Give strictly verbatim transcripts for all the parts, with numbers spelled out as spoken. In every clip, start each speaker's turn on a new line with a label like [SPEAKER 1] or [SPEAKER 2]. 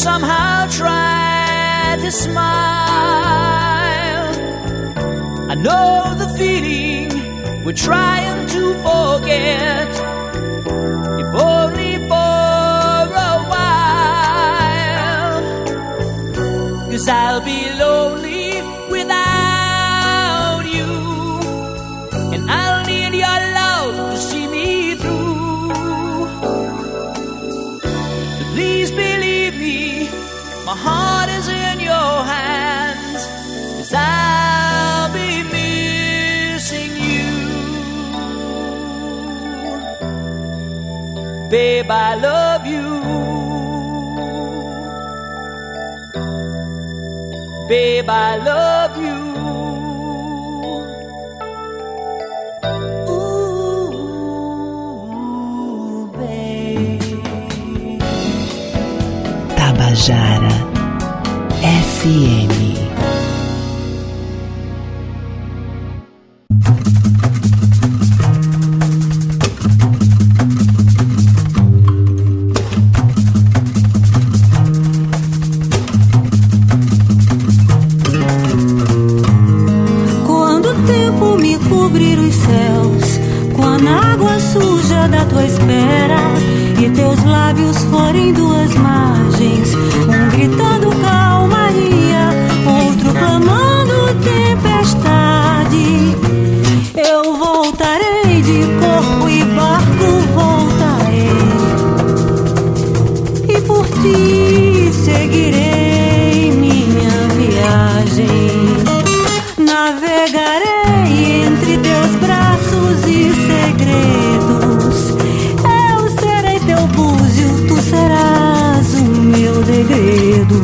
[SPEAKER 1] somehow try to smile. I know the feeling we're trying to forget, if only for a while. 'Cause I'll be lonely without you, and I'll need your love to see me through. So please believe me, my heart is in your hands, 'cause I'll be missing you. Babe, I love you. Babe, I love you. Ooh, babe.
[SPEAKER 2] Tabajara F M.
[SPEAKER 3] Da tua espera e teus lábios forem duas margens, um gritando calmaria, outro clamando tempestade. Eu voltarei de corpo e barco, voltarei, e por ti seguirei minha viagem. Navegarei entre teus braços e segredos. Tu serás o meu degredo.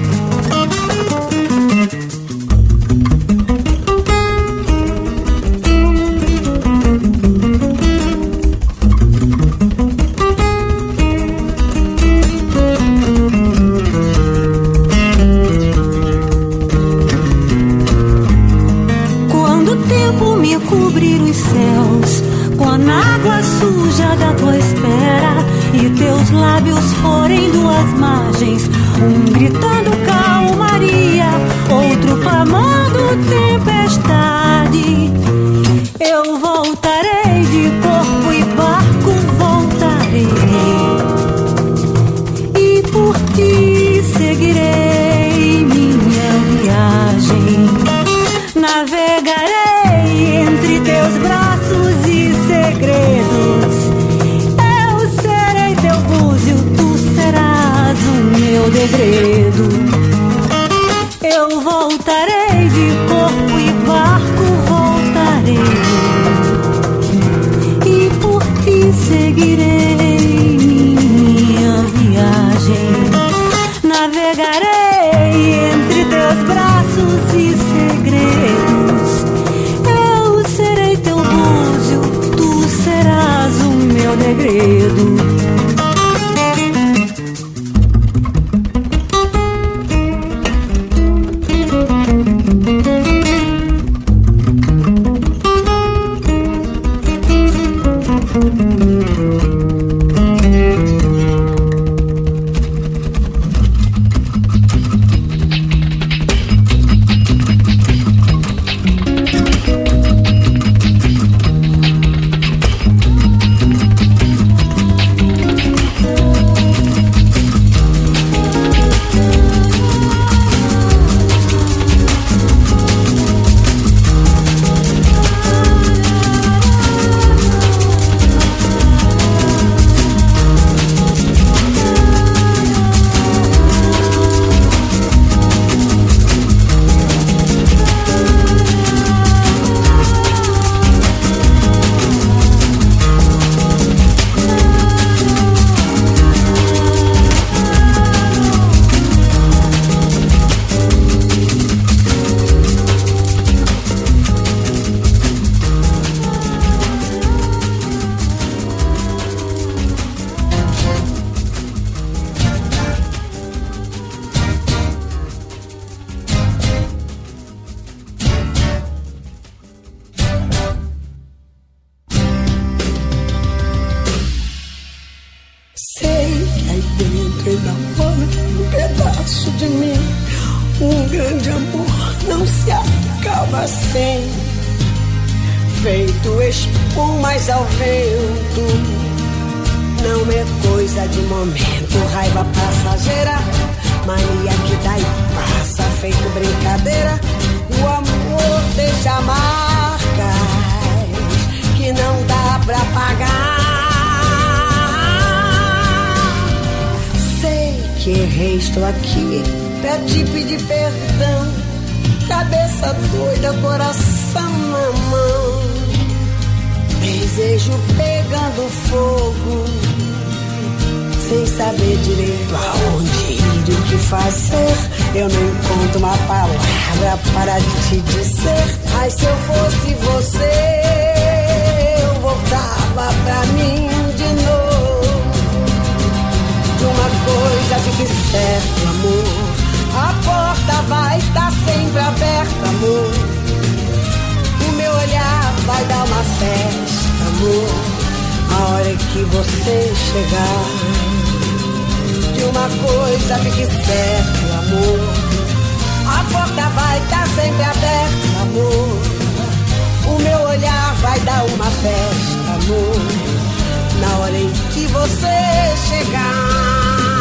[SPEAKER 3] Quando o tempo me cobrir os céus com a água suja da tua espera e teus lábios forem duas margens, um gritando calmaria, outro clamando tempestade. Eu voltarei de corpo e barco, voltarei, e por ti seguirei minha viagem. Navegarei entre teus braços e segredos. Tu serás o meu degredo. Eu voltarei de corpo e barco, voltarei, e por ti seguirei minha viagem. Navegarei entre teus braços e segredos. Eu serei teu búzio, tu serás o meu degredo.
[SPEAKER 4] de mim. Um grande amor não se acaba assim, feito espumas ao vento. Não é coisa de momento, raiva passageira, mania que dá e passa, feito brincadeira. O amor deixa marcas que não dá pra pagar. Sei que errei, estou aqui pra te pedir perdão. Cabeça doida, coração na mão, desejo pegando fogo, sem saber direito aonde ir e o que fazer. Eu não encontro uma palavra para te dizer. Mas se eu fosse você, eu voltava pra mim de novo. De uma coisa fique certo, amor, a porta vai estar sempre aberta, amor. O meu olhar vai dar uma festa, amor, a hora que você chegar. De uma coisa fique certo, amor, a porta vai estar sempre aberta, amor. O meu olhar vai dar uma festa, amor, na hora em que você chegar.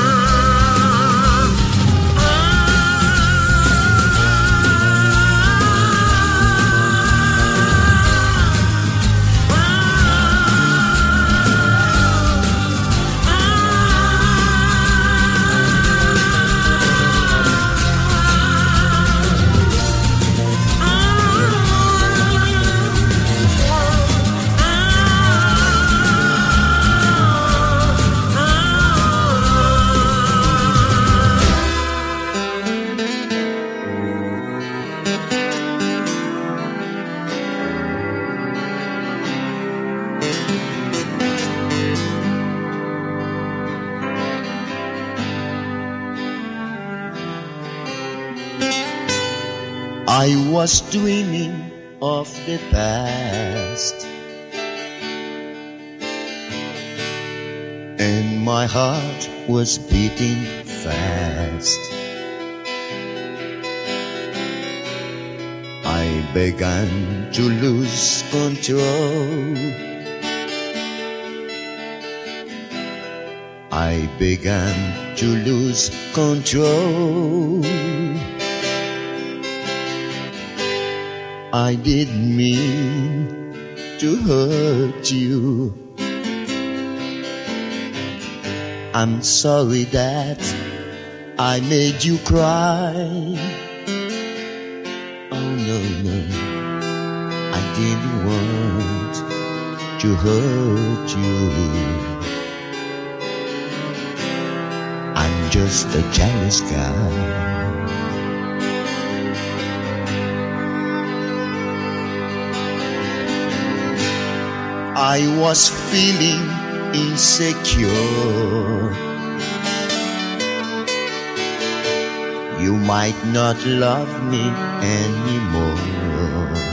[SPEAKER 5] I was dreaming of the past, and my heart was beating fast. I began to lose control. I began to lose control. I didn't mean to hurt you. I'm sorry that I made you cry. Oh no, no, I didn't want to hurt you. I'm just a jealous guy. I was feeling insecure. You might not love me anymore.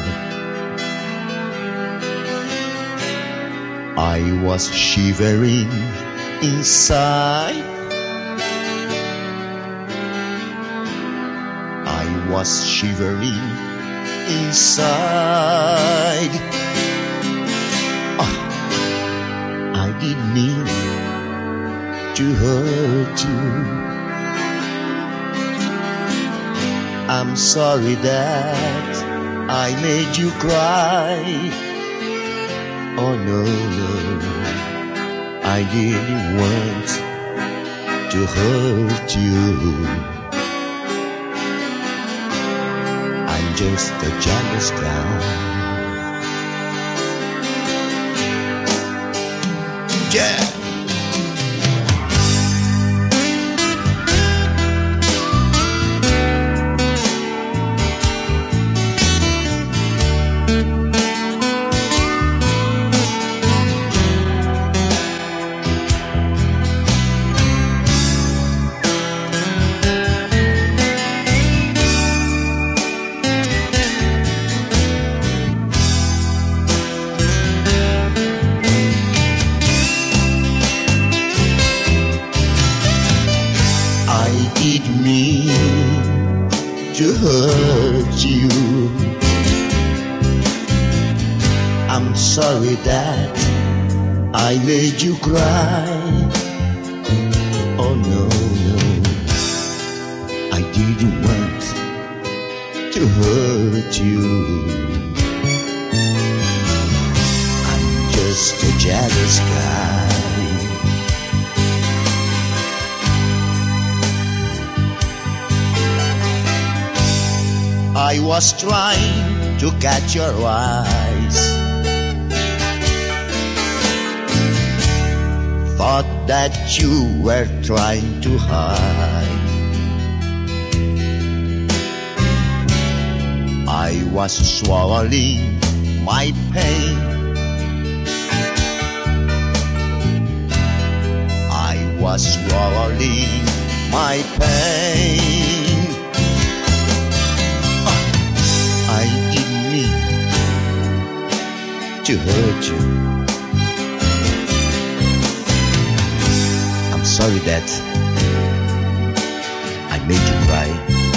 [SPEAKER 5] I was shivering inside. I was shivering inside. I didn't mean to hurt you. I'm sorry that I made you cry. Oh no, no, I didn't want to hurt you. I'm just a jealous guy. Yeah. sorry that I made you cry. Oh no, no, I didn't want to hurt you. I'm just a jealous guy. I was trying to catch your eyes, thought that you were trying to hide. I was swallowing my pain, I was swallowing my pain. I didn't mean to hurt you. I'm sorry that I made you cry.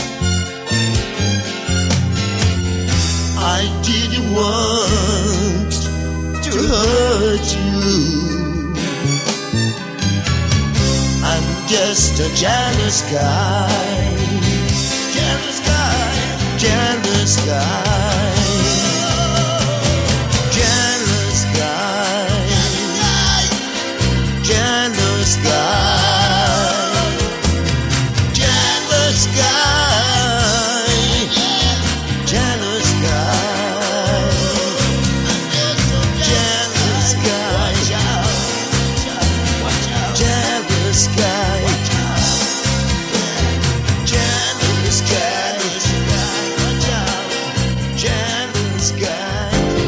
[SPEAKER 5] I didn't want to hurt you. I'm just a jealous guy. Jealous guy. Jealous guy. Jealous guy. Jealous guy. Jealous guy. Jealous guy. Jealous guy. Jealous guy. Jealous guy.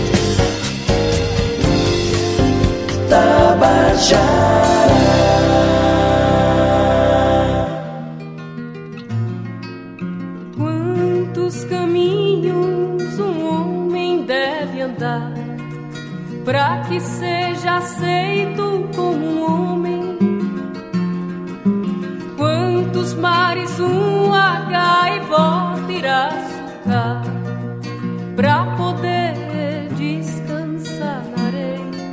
[SPEAKER 5] Tabajara.
[SPEAKER 3] Quantos caminhos um homem deve andar para que seja aceito como um homem? Quantos mares um gaivota irá surcar pra poder descansar na areia?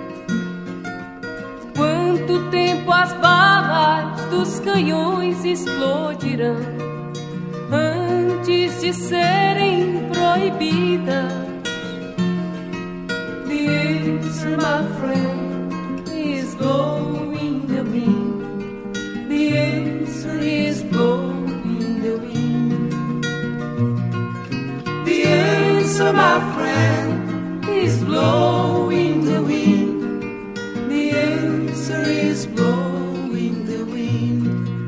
[SPEAKER 3] Quanto tempo as balas dos canhões explodirão antes de serem proibidas? The answer, my friend, is blowing the wind. The answer is blowing the wind. The answer, my friend, is blowing the wind. The answer is blowing the wind.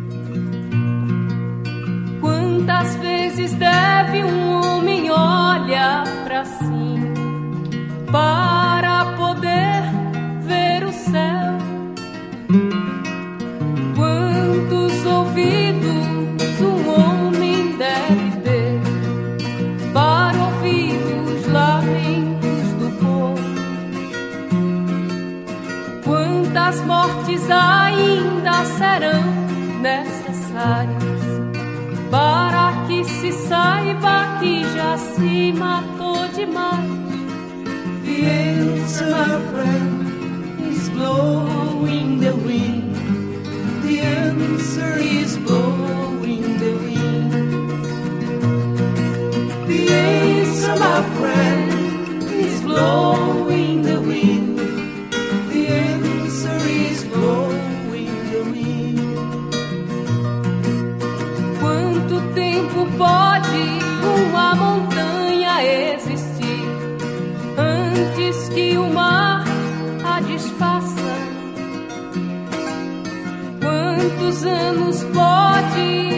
[SPEAKER 3] Quantas vezes deve um homem olhar pra cima para poder ver o céu? Quantos ouvidos um homem deve ter para ouvir os lamentos do povo? Quantas mortes ainda serão necessárias para que se saiba que já se matou demais? The answer, my friend, is blowing the wind. The answer is blowing the wind. The answer, my friend, is blowing the wind. The answer is blowing the wind. Quanto tempo pode uma montanha existir antes que o mar a desfaça? Quantos anos pode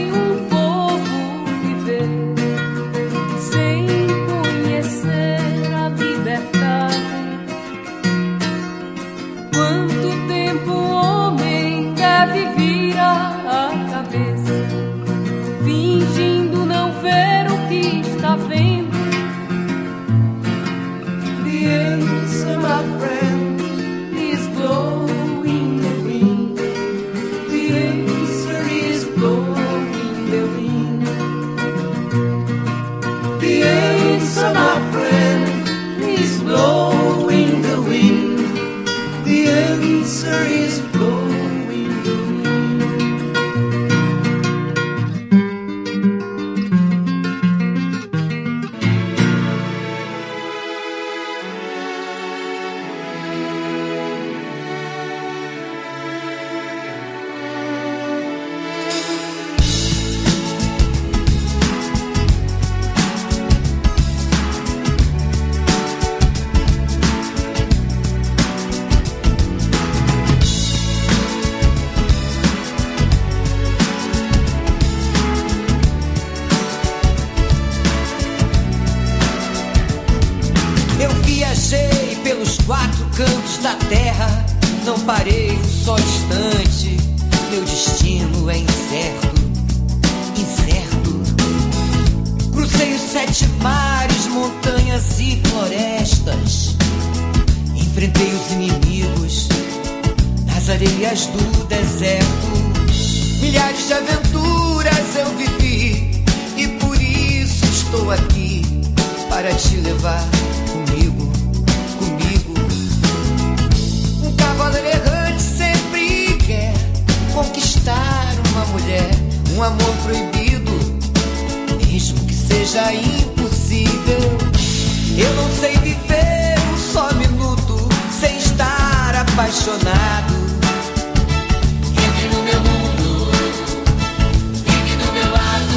[SPEAKER 6] Viajei pelos quatro cantos da terra, não parei um só instante. Meu destino é incerto, incerto. Cruzei os sete mares, montanhas e florestas. Enfrentei os inimigos nas areias do deserto. Milhares de aventuras eu vivi e por isso estou aqui para te levar comigo, comigo. Um cavaleiro errante sempre quer conquistar uma mulher, um amor proibido, mesmo que seja impossível. Eu não sei viver um só minuto sem estar apaixonado. Entre no meu mundo, fique do meu lado.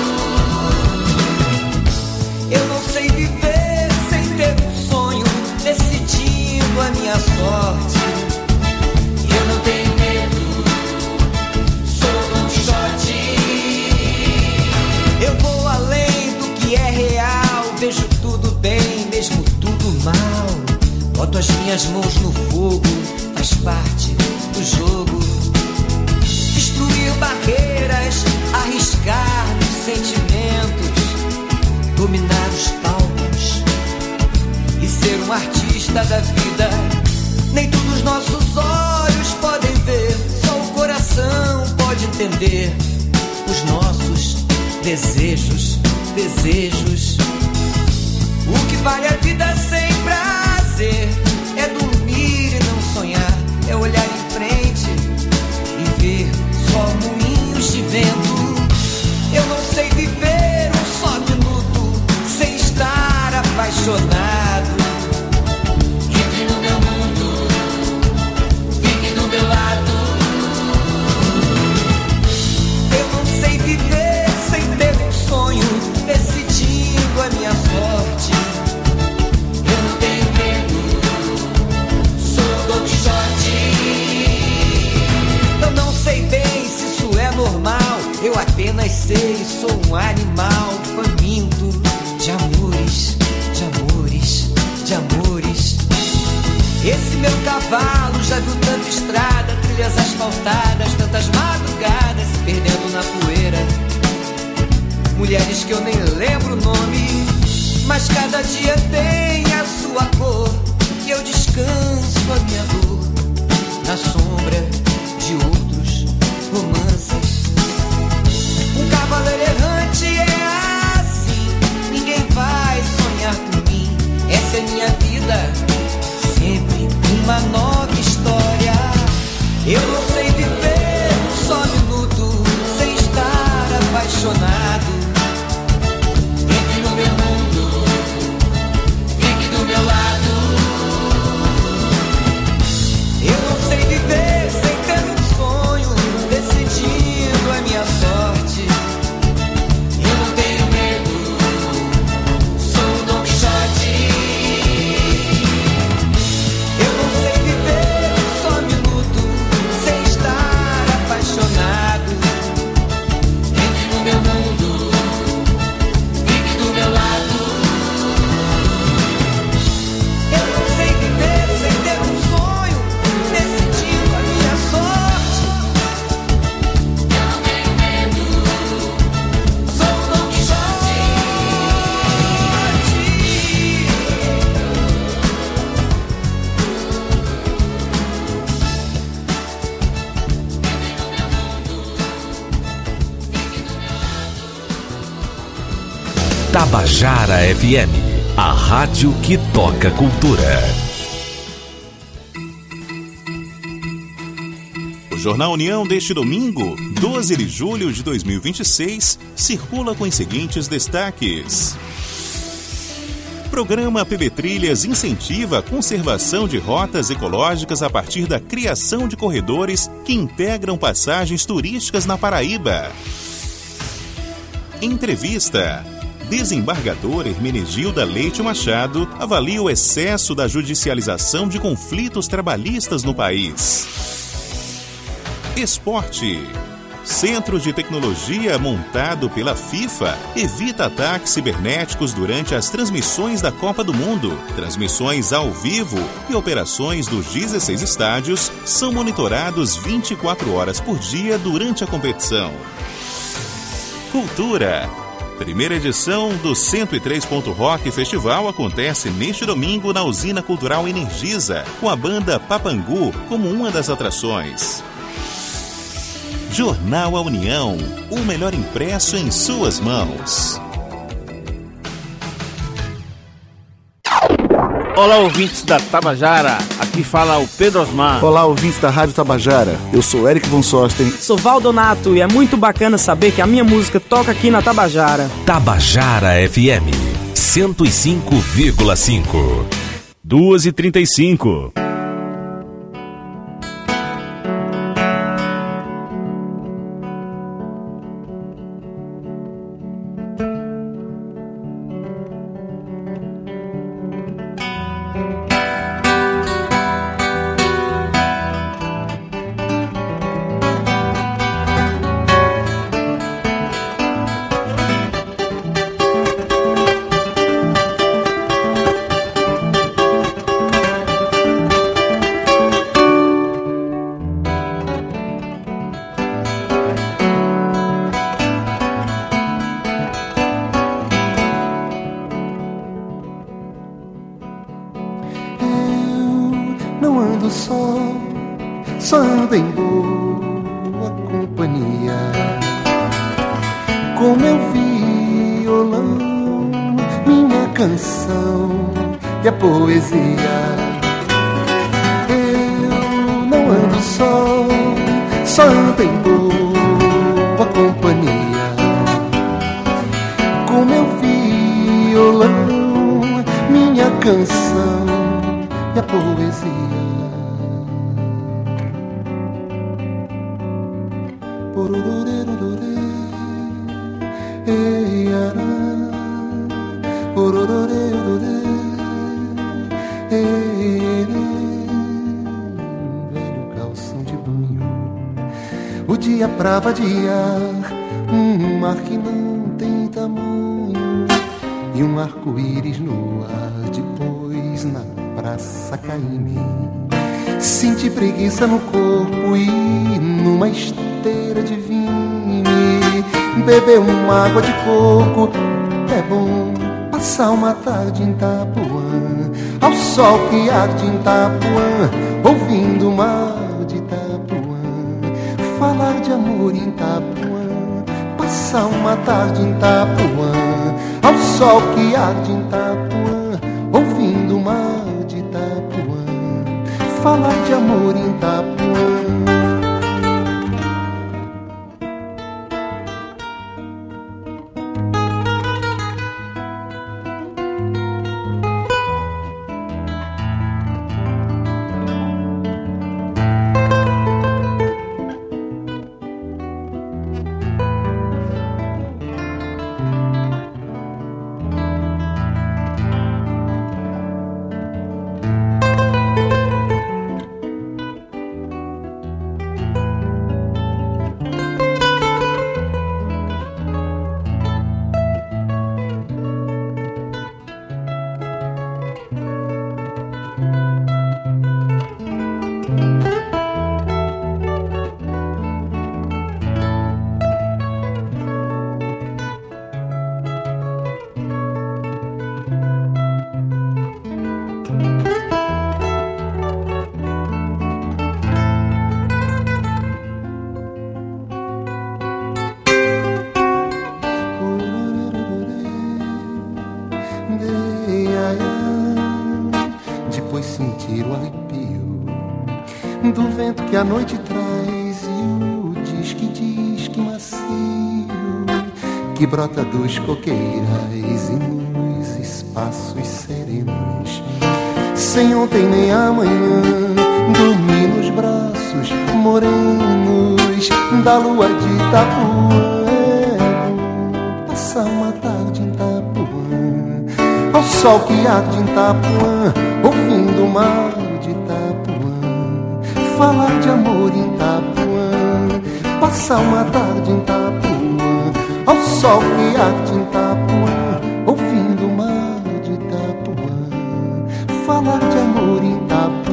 [SPEAKER 6] Eu não sei viver sem ter um sonho decidindo a minha sorte. Eu não tenho medo, sou Don Quixote. Eu vou além do que é real, vejo tudo bem, mesmo tudo mal. Boto as minhas mãos no fogo, faz parte do jogo. Destruir barreiras, arriscar nos sentimentos, dominar os palcos e ser um artista da vida. Nem tudo os nossos olhos podem ver, só o coração pode entender os nossos desejos, desejos. O que vale a vida sem prazer é dormir e não sonhar, é olhar em frente e ver só moinhos de vento. Eu não sei viver um só minuto sem estar apaixonado. Entre no meu mundo, fique do meu lado. Eu não sei viver sem ter um sonho decidindo a minha sorte. Eu não tenho medo, sou Don Quixote. Eu não sei bem se isso é normal, eu apenas sei, sou um animal faminto de amores, de amores, de amores. Esse meu cavalo já viu tanta estrada, trilhas asfaltadas, tantas madrugadas se perdendo na poeira. Mulheres que eu nem lembro o nome, mas cada dia tem a sua cor. E eu descanso a minha dor na sombra de outros romances. Um cavaleiro errante é assim, ninguém vai sonhar com mim. Essa é minha vida, sempre uma nova história. Eu não sei viver um só minuto sem estar apaixonado. Entre no meu mundo, fique do meu lado. Eu não sei viver sem ter um sonho decidindo a minha sorte. Eu não tenho medo, sou Don Quixote. Eu não sei viver um só minuto sem estar apaixonado. Entre no meu mundo, fique do meu lado. Eu não sei viver sem ter um sonho decidindo a minha sorte. Eu não tenho medo, sou Don Quixote.
[SPEAKER 7] Tabajara F M, a rádio que toca cultura.
[SPEAKER 8] O Jornal União deste domingo, doze de julho de dois mil e vinte e seis, circula com os seguintes destaques. Programa P B Trilhas incentiva a conservação de rotas ecológicas a partir da criação de corredores que integram passagens turísticas na Paraíba. Entrevista. Desembargador Hermenegilda Leite Machado avalia o excesso da judicialização de conflitos trabalhistas no país. Esporte. Centro de tecnologia montado pela FIFA, evita ataques cibernéticos durante as transmissões da Copa do Mundo. Transmissões ao vivo e operações dos dezesseis estádios são monitorados vinte e quatro horas por dia durante a competição. Cultura. Primeira edição do cento e três ponto Rock Festival acontece neste domingo na Usina Cultural Energisa, com a banda Papangu como uma das atrações. Jornal A União, o melhor impresso em suas mãos.
[SPEAKER 9] Olá, ouvintes da Tabajara, aqui fala o Pedro Osmar.
[SPEAKER 10] Olá, ouvintes da Rádio Tabajara, eu sou Eric Von Sosten.
[SPEAKER 11] Sou Valdonato e é muito bacana saber que a minha música toca aqui na Tabajara.
[SPEAKER 7] Tabajara F M, cento e cinco vírgula cinco.
[SPEAKER 12] duas e trinta e cinco.
[SPEAKER 13] Pra vadiar um mar que não tem tamanho e um arco-íris no ar, depois na praça Caymmi. Senti preguiça no corpo e numa esteira de vinho beber uma água de coco. É bom passar uma tarde em Itapuã, ao sol que arde em Itapuã, ouvindo o mar de Itapuã. Falar de amor em Itapuã, passar uma tarde em Itapuã, ao sol que arde em Itapuã, ouvindo o mar de Itapuã. Falar de amor em Itapuã. Do vento que a noite traz e o disque, disque macio que brota dos coqueirais e nos espaços serenos. Sem ontem nem amanhã, dormi nos braços morenos da lua de Itapuã. É passar uma tarde em Itapuã, ao sol que arde em Itapuã, ouvindo o mar de Itapuã. Falar de amor em Itapuã, passar uma tarde em Itapuã, ao sol que arde em Itapuã, ouvindo o mar de Itapuã, falar de amor em Itapuã.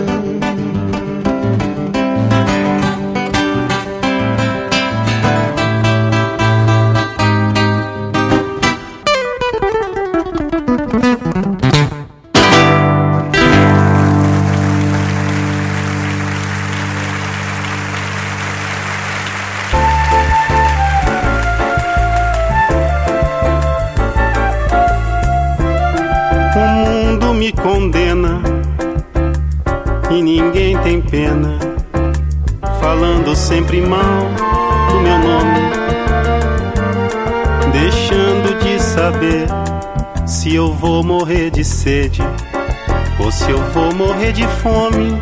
[SPEAKER 14] Me condena e ninguém tem pena, falando sempre mal do meu nome, deixando de saber se eu vou morrer de sede ou se eu vou morrer de fome.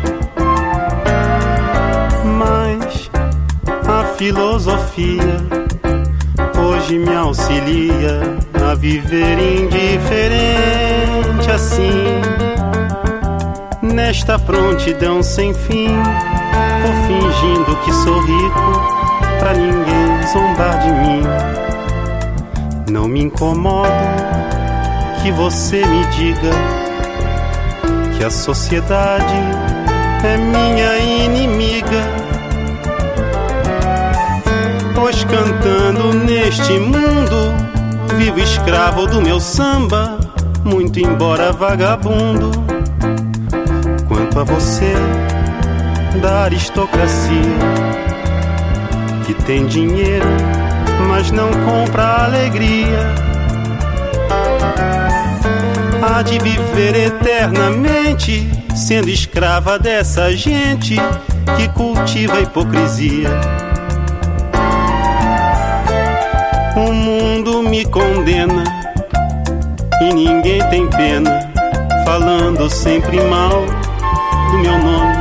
[SPEAKER 14] Mas a filosofia hoje me auxilia a viver indiferente assim, nesta prontidão sem fim. Vou fingindo que sou rico pra ninguém zombar de mim. Não me incomodo que você me diga que a sociedade é minha inimiga, pois cantando neste mundo vivo escravo do meu samba, muito embora vagabundo. Quanto a você, da aristocracia, que tem dinheiro, mas não compra alegria, há de viver eternamente sendo escrava dessa gente que cultiva a hipocrisia. O mundo me condena e ninguém tem pena, falando sempre mal do meu nome,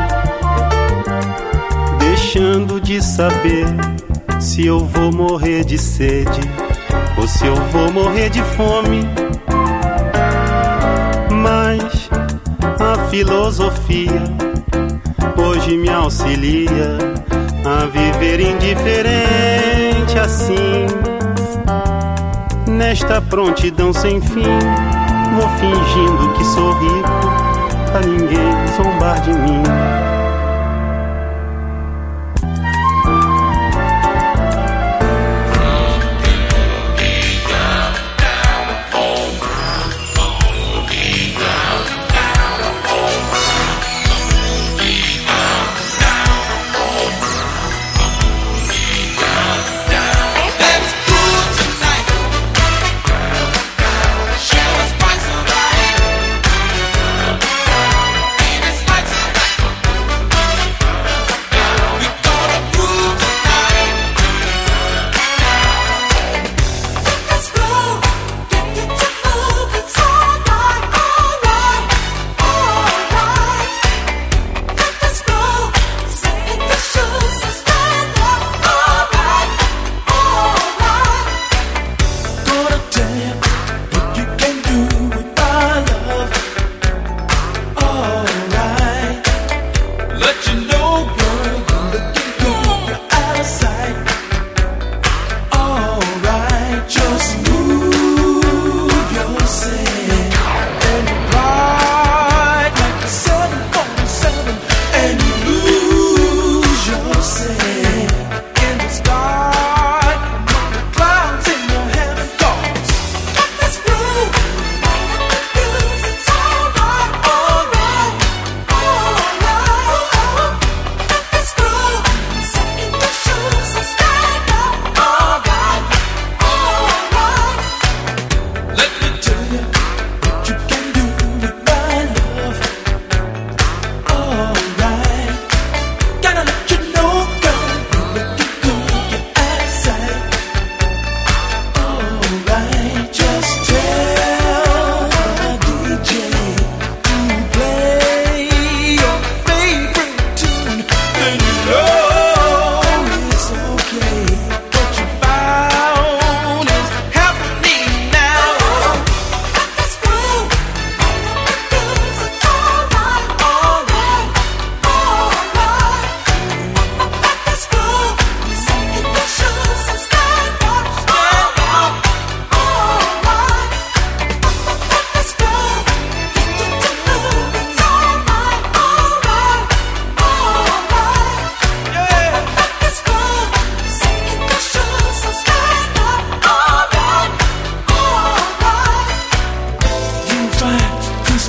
[SPEAKER 14] deixando de saber se eu vou morrer de sede ou se eu vou morrer de fome. Mas a filosofia hoje me auxilia a viver indiferente assim, nesta prontidão sem fim. Vou fingindo que sou rico pra ninguém zombar de mim.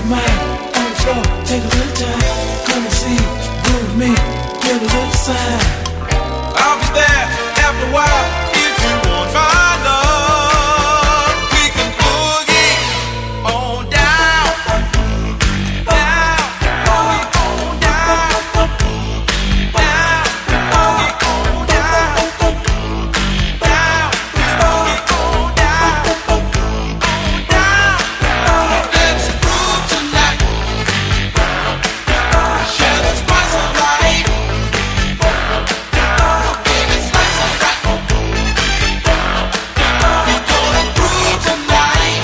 [SPEAKER 1] of mind on the floor. Take a little time, come and see, groove me, get a little sign. I'll be there after a while if you want my love. We can boogie on down, down, boogie on down, down, boogie on down, down, boogie on down, on down. Let's groove tonight, share the spice of life. Baby, slice and wrap. We're gonna groove tonight.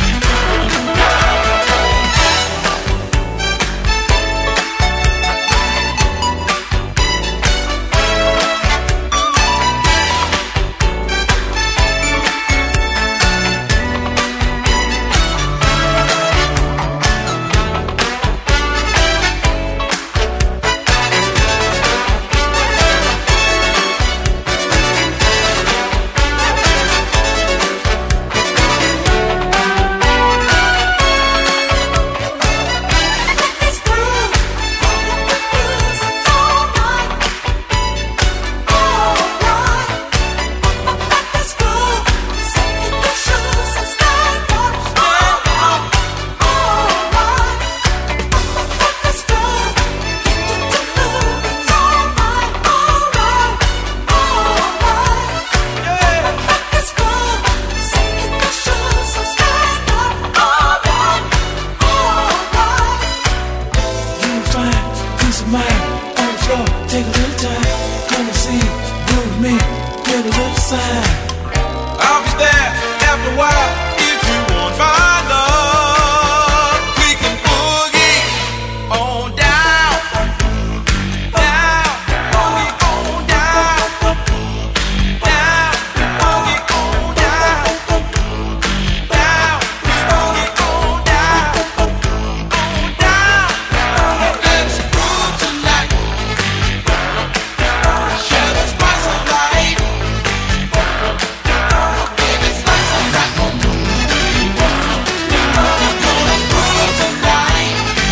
[SPEAKER 1] You find peace of mind on the floor. Take a little time, come and see, groove me, get a little sign. I'll be there after a while if you want my love. We can boogie on down, down, boogie on down, down, boogie on down, down, boogie on down, on down. Let's groove tonight, share the spice of life. Baby, slice and wrap. We're gonna groove tonight.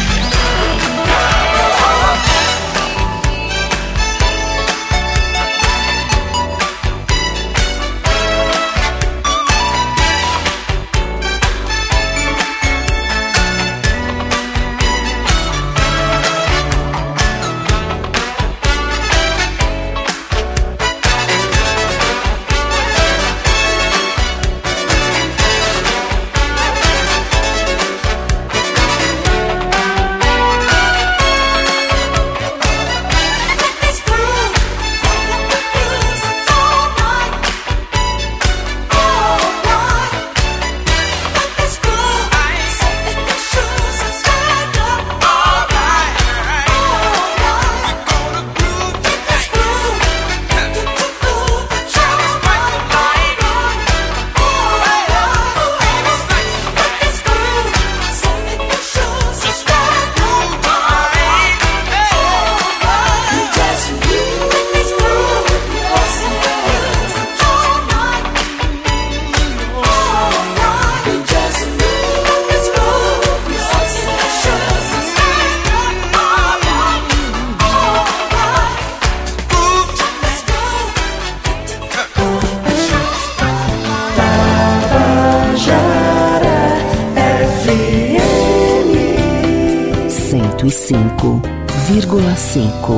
[SPEAKER 2] cento e cinco vírgula cinco.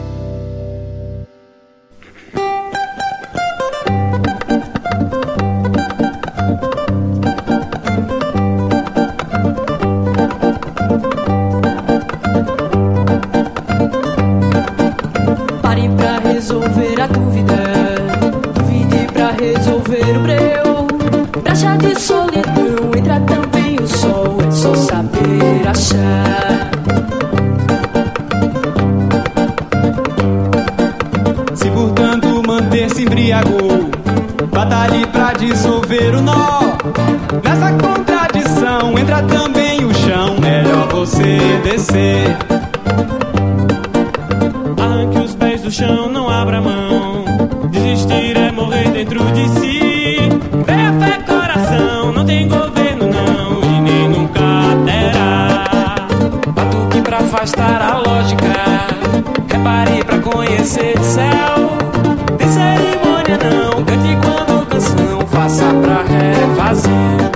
[SPEAKER 3] Pare pra resolver a dúvida, duvide pra resolver o breu. Praxa de solidão, entra também o sol, é só saber achar.
[SPEAKER 15] Se portanto manter-se embriagou, batalhe pra dissolver o nó. Nessa contradição entra também o chão, melhor você descer. Arranque os pés do chão, não abra mão. Desistir é morrer dentro de si. Tenha fé, coração, não tem governo não, e nem nunca terá. afastar a lógica. Repare pra conhecer de céu. Tem cerimônia não, cante quando canção. Faça pra refazer.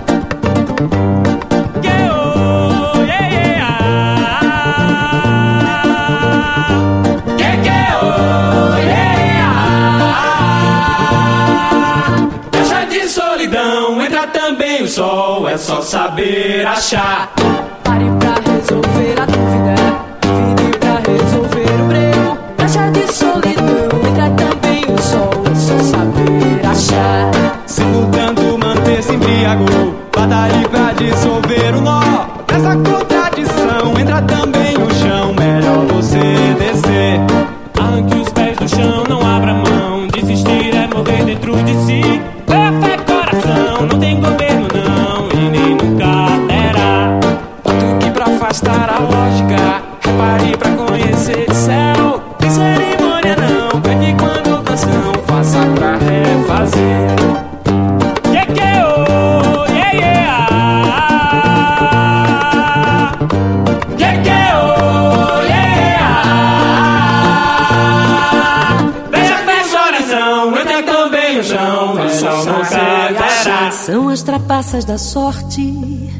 [SPEAKER 15] Também o sol, é só saber achar.
[SPEAKER 3] Pare pra resolver a dúvida, vire pra resolver o breu. Taxa de solidão, entra também o sol, é só saber achar.
[SPEAKER 15] Simultando manter-se embriago, batalhe pra dissolver o nó. Nessa contradição, entra também o chão, melhor você descer. Arranque os pés do chão, não abra mão. Desistir é morrer dentro de si. Não tem governo não, e nem nunca terá. Tuque pra afastar a lógica, repare pra conhecer o céu. Tem cerimônia não, cante quando canção. Faça pra refazer. Que que oh, yeah yeah. Que que oh, yeah. Deixa ter oração, entra também o chão. O sol não cai.
[SPEAKER 3] São as trapaças da sorte,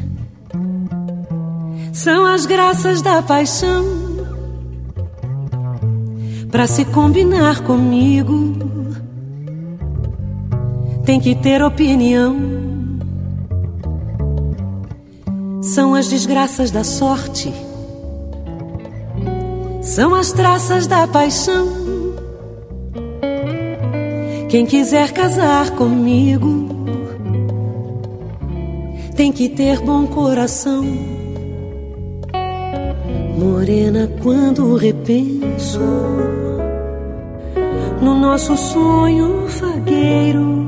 [SPEAKER 3] são as graças da paixão. Pra se combinar comigo, tem que ter opinião. São as desgraças da sorte, são as traças da paixão. Quem quiser casar comigo tem que ter bom coração. Morena, quando repenso no nosso sonho fagueiro,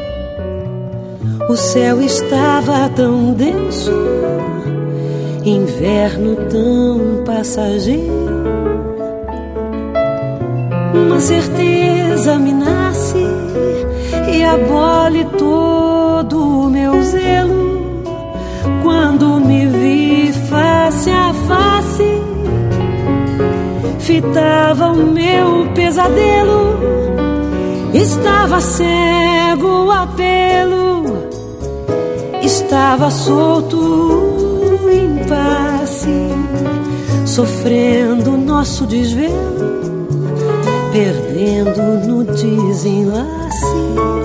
[SPEAKER 3] o céu estava tão denso, inverno tão passageiro. Uma certeza me nasce e abole todo o meu zelo. Quando me vi face a face, fitava o meu pesadelo. Estava cego a pelo, estava solto em passe, sofrendo nosso desvelo, perdendo no desenlace,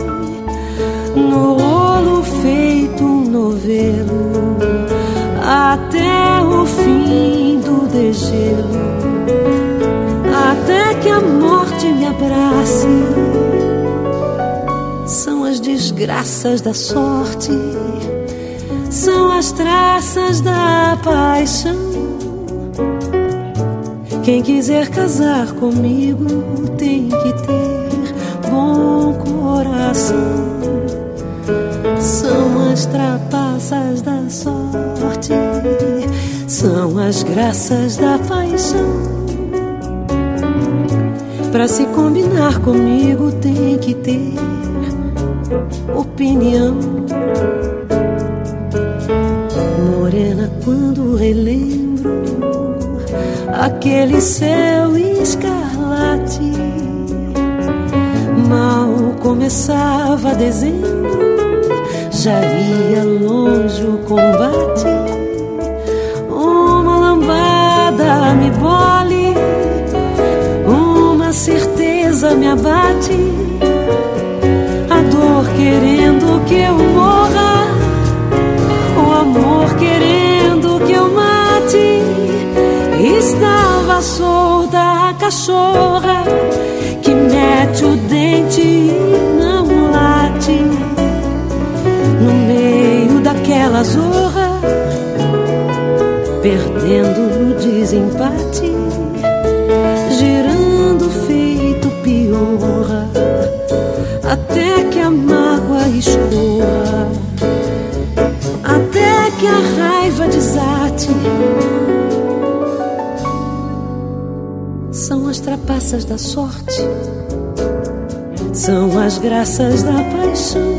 [SPEAKER 3] no rolo feito um novelo, até o fim do degelo, até que a morte me abrace. São as desgraças da sorte, são as traças da paixão. Quem quiser casar comigo tem que ter bom coração. São as trapaças da sorte, são as graças da paixão. Pra se combinar comigo tem que ter opinião. Morena, quando relembro aquele céu escarlate, mal começava dezembro, já ia longe o combate. Uma lambada me bole, uma certeza me abate, a dor querendo que eu morra, o amor querendo que eu mate. Estava solta a cachorra que mete o dente e não late. No meio daquela zorra, perdendo no desempate, girando feito piorra, até que a mágoa escorra, até que a raiva desate. São as trapaças da sorte, são as graças da paixão.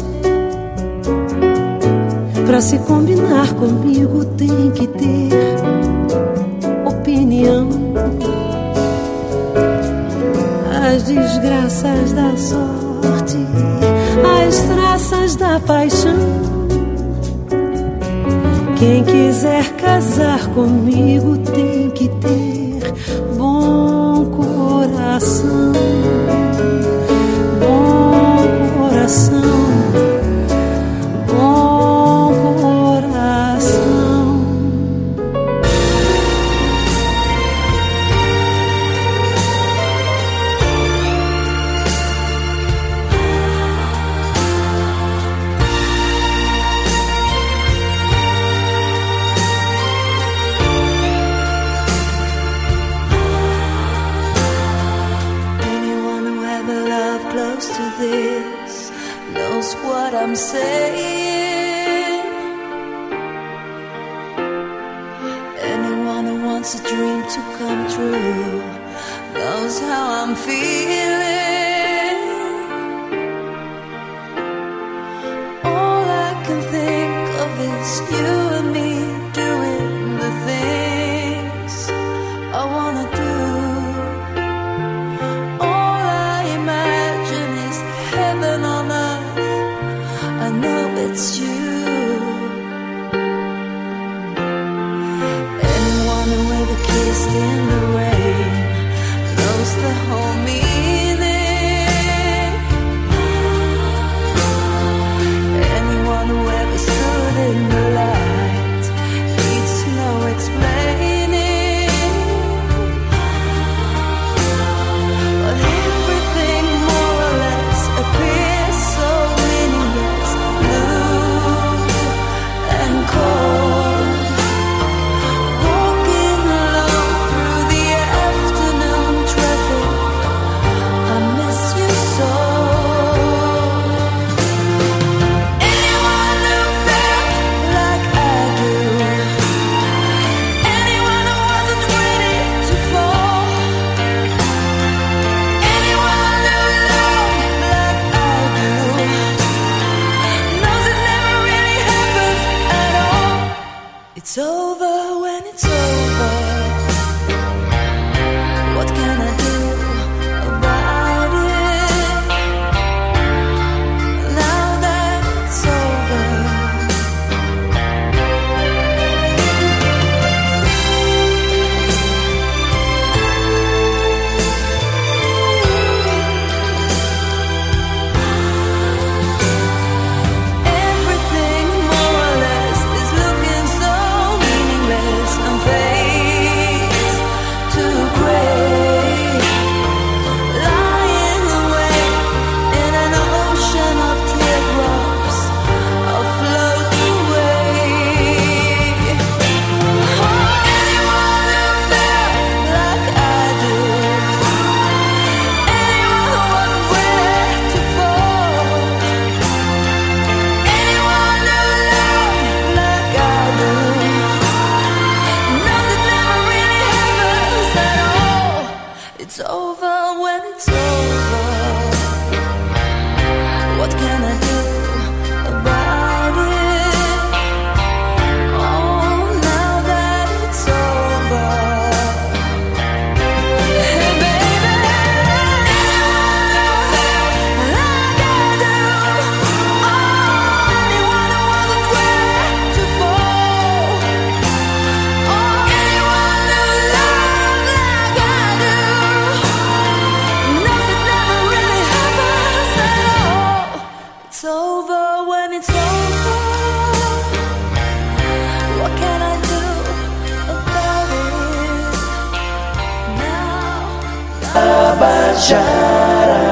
[SPEAKER 3] Pra se combinar comigo tem que ter opinião. desgraças da sorte, as traças da paixão. Quem quiser casar comigo tem que ter bom coração, bom coração, bom coração. This knows what I'm saying. Anyone who wants a dream to come true knows how I'm feeling. All I can think of is you and me doing the things I wanna do. It's you. Anyone who ever kissed in the rain knows the whole meaning. Anyone who ever stood in the light needs no explaining. But everything more or less appears so meaningless. Cold, walking alone through the afternoon traffic, I miss you so. Anyone who felt like I do, anyone who wasn't ready to fall, anyone who loved like I do, knows it never really happens at all. It's over when it's over. What can I do about it? Now that it's over. Everything more or less is looking so meaningless and fades to gray. Lying awake in an ocean of teardrops, I'll float away. Oh, anyone who felt like I do, anyone who wasn't ready to fall, anyone who loved like I do, knows it never really happens at all. It's over when it's over. What can I do about it? Oh, now that it's over. Hey, baby, anyone like I do, oh, anyone who wasn't ready to fall, oh, anyone who loved like I do, knows it never really happens at all. It's over when it's over. What can I do about it now?
[SPEAKER 1] Tabajara.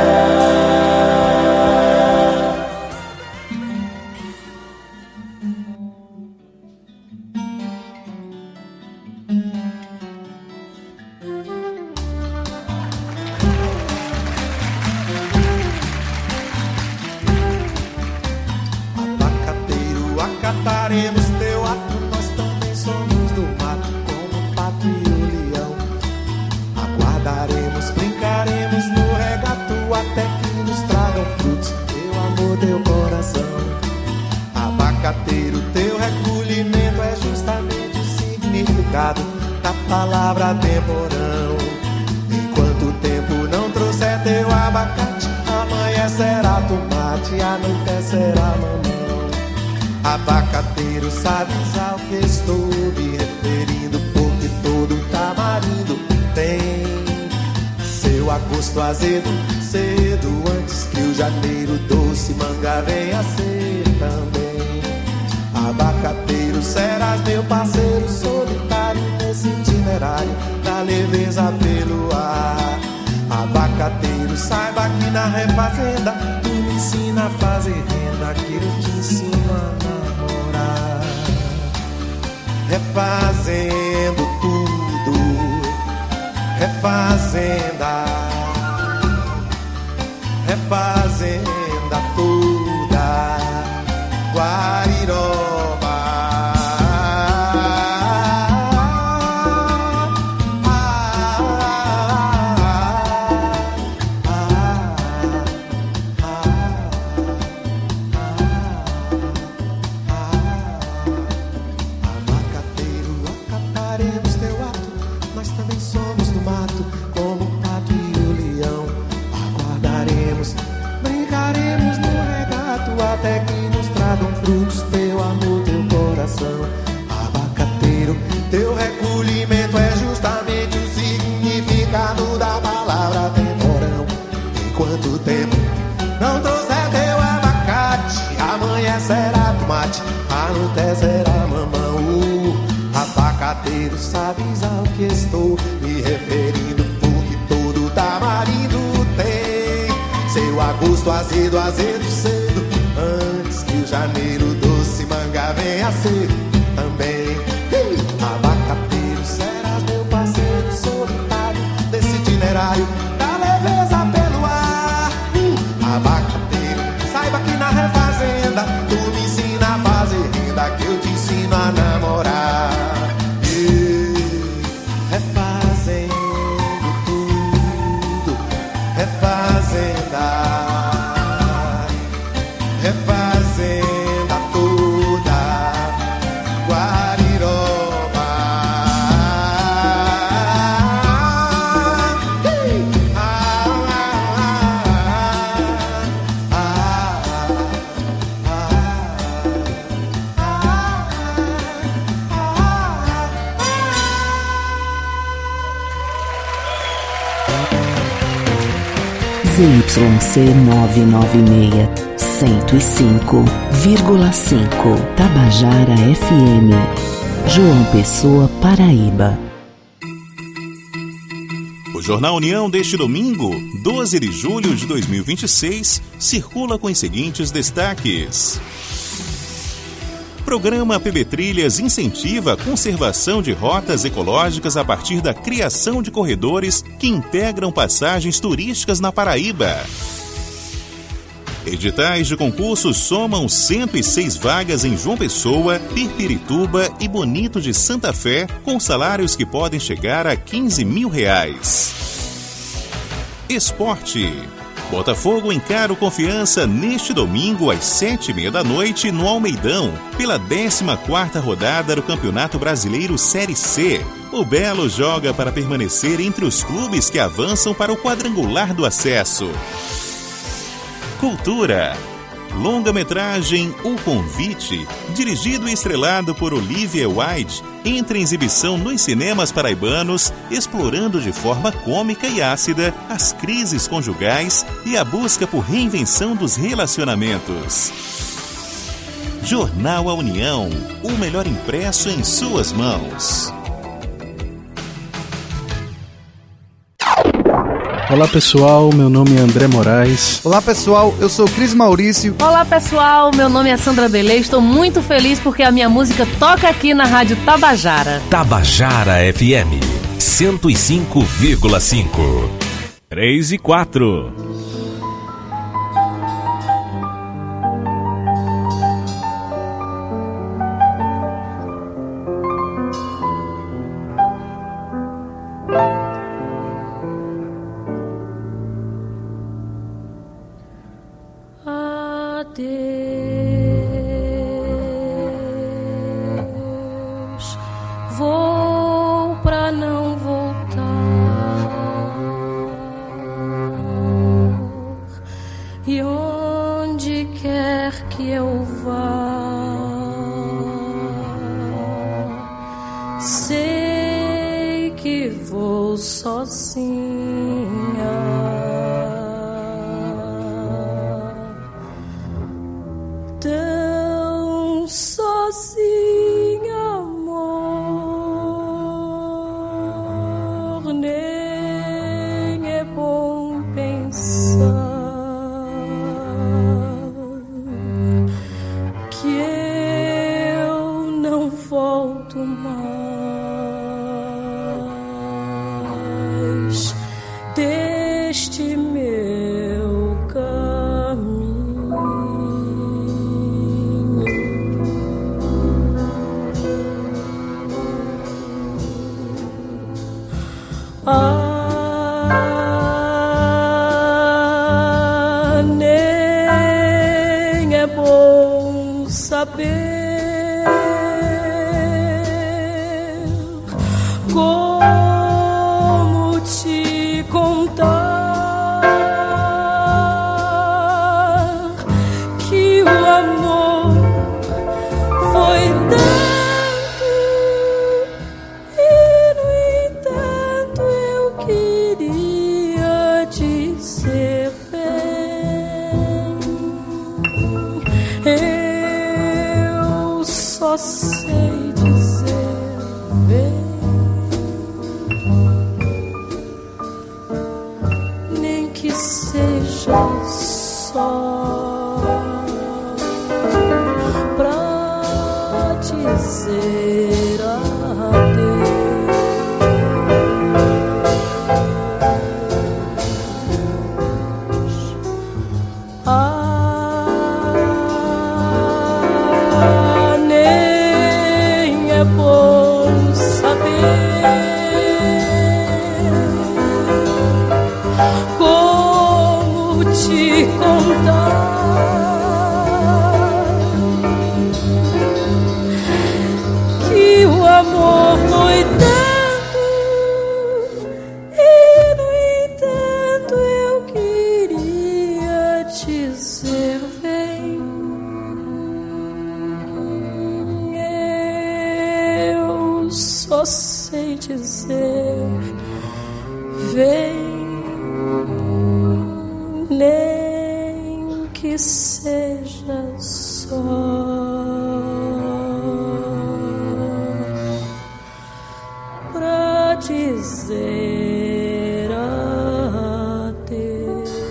[SPEAKER 16] Abacateiro, acataremos teu ato, nós também somos do mato, como o pato e o leão. Aguardaremos, brincaremos no regato, até que nos tragam frutos, teu amor, teu coração. Abacateiro, teu recolhimento é justamente o significado da palavra temporão. Enquanto o tempo não trouxe trouxer teu abacate, amanhã será tomate, à noite será mamão. Abacateiro, sabes ao que estou me referindo, porque todo tamarindo tem seu agosto azedo, cedo antes que o janeiro doce manga venha ser também. Abacateiro, serás meu parceiro solitário nesse itinerário da leveza pelo ar. Abacateiro, saiba que na refazenda tu me ensina a fazer renda, que eu te ensino a namorar. Refazendo tudo, refazenda, refazenda toda, Guariroba. Até que nos tragam frutos, teu amor, teu coração. Abacateiro, teu recolhimento é justamente o significado da palavra temporão. Enquanto tempo não trouxer teu abacate, amanhã será tomate, à noite será mamão. uh, Abacateiro, sabes ao que estou me referindo, porque todo tamarindo tem seu agosto azedo, azedo cedo, antes que o janeiro doce manga venha ser também. Abacateiro, serás meu parceiro solitário desse itinerário da leveza pelo ar. Abacateiro, saiba que na refazenda tu me ensina a fazer renda, que eu te ensino a namorar. Refazendo tudo, refazenda, refazenda toda, Guariroba. Ah, ah, ah, ah,
[SPEAKER 2] Z Y C nove nove seis, cento e cinco vírgula cinco Tabajara F M, João Pessoa, Paraíba.
[SPEAKER 8] O Jornal União deste domingo, doze de julho de dois mil e vinte e seis, circula com os seguintes destaques. Programa P B Trilhas incentiva a conservação de rotas ecológicas a partir da criação de corredores que integram passagens turísticas na Paraíba. Editais de concurso somam cento e seis vagas em João Pessoa, Pirpirituba e Bonito de Santa Fé, com salários que podem chegar a quinze mil reais. Esporte. Botafogo encara o Confiança neste domingo às sete e meia da noite no Almeidão, pela décima quarta rodada do Campeonato Brasileiro Série C. O Belo joga para permanecer entre os clubes que avançam para o quadrangular do acesso. Cultura. Longa-metragem O Convite, dirigido e estrelado por Olivia Wilde, entra em exibição nos cinemas paraibanos, explorando de forma cômica e ácida as crises conjugais e a busca por reinvenção dos relacionamentos. Jornal A União, o melhor impresso em suas mãos.
[SPEAKER 17] Olá pessoal, meu nome é André Moraes.
[SPEAKER 18] Olá pessoal, eu sou Cris Maurício.
[SPEAKER 19] Olá pessoal, meu nome é Sandra Belê. Estou muito feliz porque a minha música toca aqui na Rádio Tabajara.
[SPEAKER 7] Tabajara F M cento e cinco vírgula cinco.
[SPEAKER 12] três e quatro.
[SPEAKER 19] Vou pra não voltar.
[SPEAKER 20] que vou sozinha. Tão sozinha, amor, nem é bom pensar que eu não volto mais deste meu caminho. Ah, nem é bom saber como te contar que o amor foi tanto e, no entanto, eu queria dizer bem. Eu só sei dizer bem. Nem que seja só pra dizer adeus. Ah, nem é bom saber como te contar que o amor foi tanto e, no entanto, eu queria dizer bem. Eu só sei dizer vem. Nem que seja só pra dizer adeus.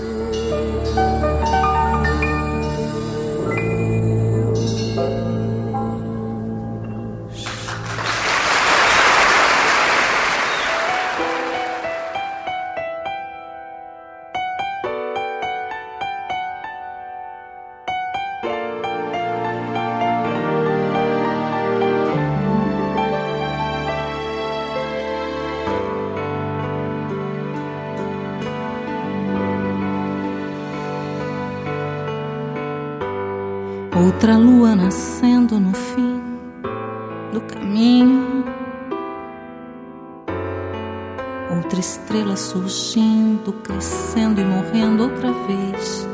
[SPEAKER 3] Outra lua nascendo no fim do caminho, outra estrela surgindo, crescendo e morrendo outra vez.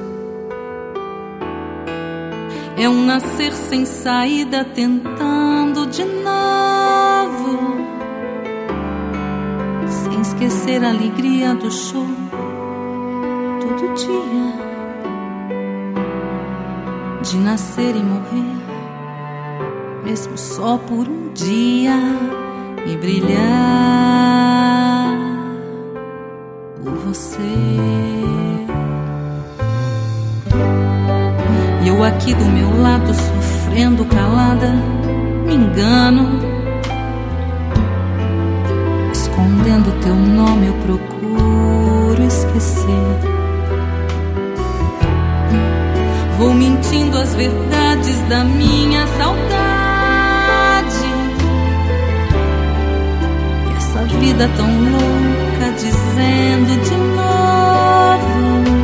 [SPEAKER 3] É um nascer sem saída, tentando de novo, sem esquecer a alegria do show todo dia. De nascer e morrer, mesmo só por um dia, e brilhar por você. E eu aqui do meu lado, sofrendo calada, me engano, escondendo teu nome, eu procuro esquecer. Vou mentindo as verdades da minha saudade. E essa vida tão louca, dizendo de novo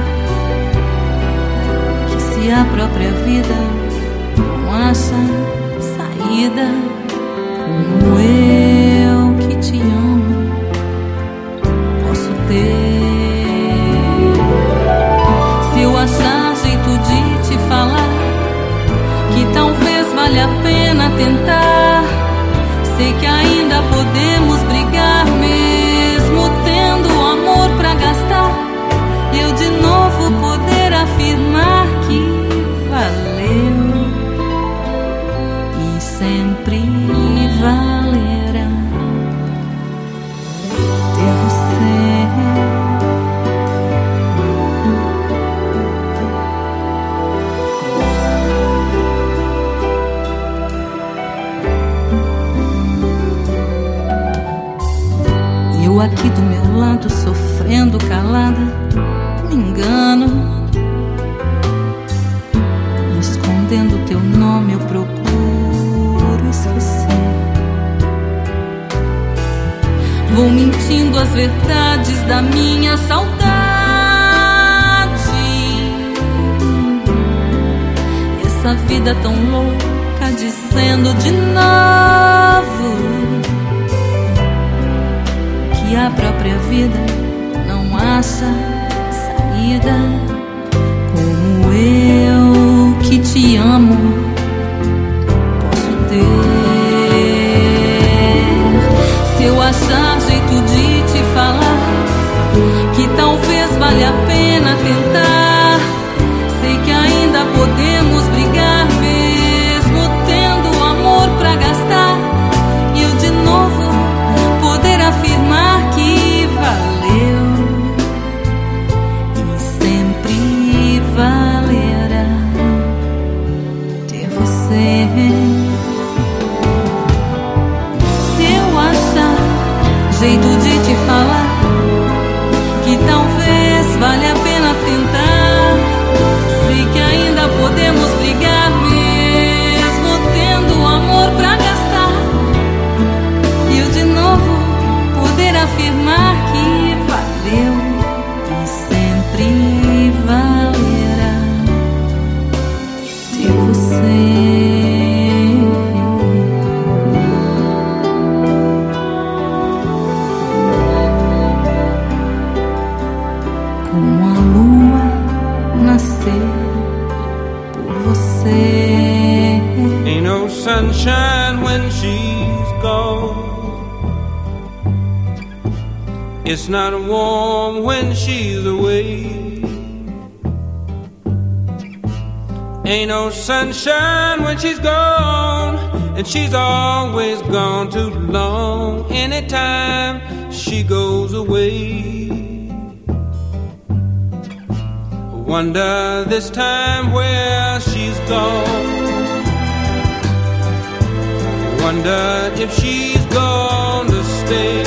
[SPEAKER 3] que se a própria vida não acha saída, como eu que te amo posso ter. Se eu achar jeito de te falar que talvez valha a pena tentar, sei que ainda podemos brigar mesmo. Eu aqui do meu lado, sofrendo calada, me engano. Escondendo teu nome, eu procuro esquecer. Vou mentindo as verdades da minha saudade. Essa vida tão louca, dizendo de novo que a própria vida não acha saída. Como eu que te amo posso ter? Se eu achar jeito de te falar que talvez valha a pena tentar, sei que ainda podemos brigar, mesmo tendo amor pra gastar, e eu de novo poder afirmar que valeu e sempre valerá ter você. Se eu achar jeito de te falar que talvez valha a pena tentar, sei que ainda podemos brigar, mesmo tendo amor pra gastar, e eu de novo poder afirmar que valeu e sempre valerá ter você. Como a lua nascer por você.
[SPEAKER 1] Ain't no sunshine when she's gone. It's not warm when she's away. Ain't no sunshine when she's gone, and she's always gone too long. Anytime she goes away, wonder this time where she's gone. Wonder if she's gonna stay.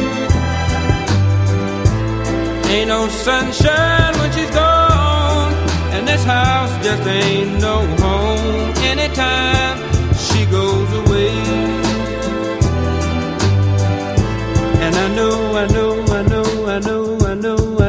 [SPEAKER 1] Ain't no sunshine when she's gone, and this house just ain't no home. Anytime she goes away, and I know, I know, I know, I know, I know, I